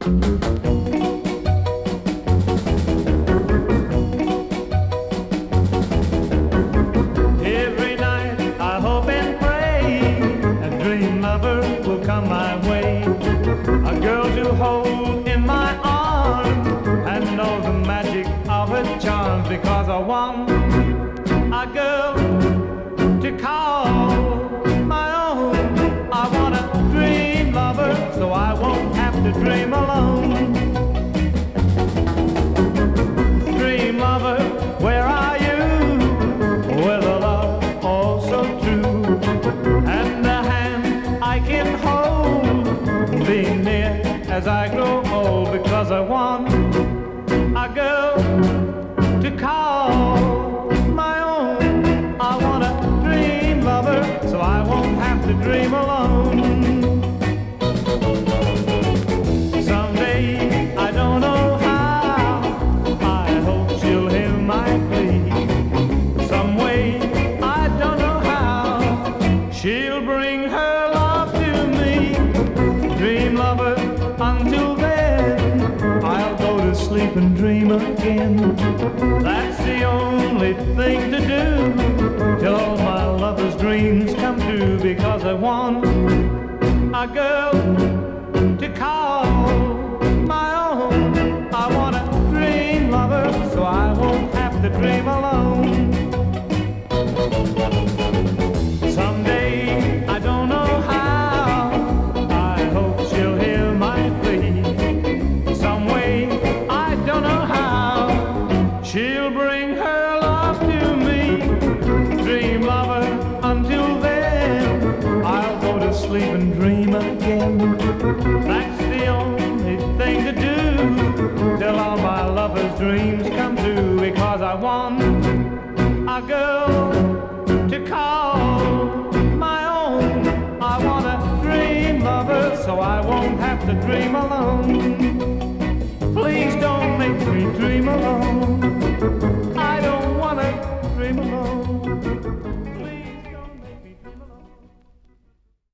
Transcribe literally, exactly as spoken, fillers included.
Every night I hope and pray a dream lover will come my way, a girl to hold in my arms and know the magic of her charms, because I want a girl to call my own. I want a dream lover so I won't have to dream alone. Dream lover, where are you? With a love oh so true, and a hand I can hold, be near as I grow old, because I want a girl to call my own. I want a dream lover so I won't have to dream alone. Someday, I don't know how, I hope she'll hear my plea. Some way, I don't know how, she'll bring her love to me. Dream lover, until then, I'll go to sleep and dream again. That's the only thing to do till all my lover's dreams come true, because I want a girl to call my own. I want a dream lover so I won't have to dream alone. Someday, I don't know how, I hope she'll hear my plea. Some way, I don't know how, she'll bring her love to me. Dream lover, until then, I'll go to sleep and dream again. That's the only thing to do till all my lover's dreams come true, because I want a girl to call my own. I want a dream lover so I won't have to dream alone.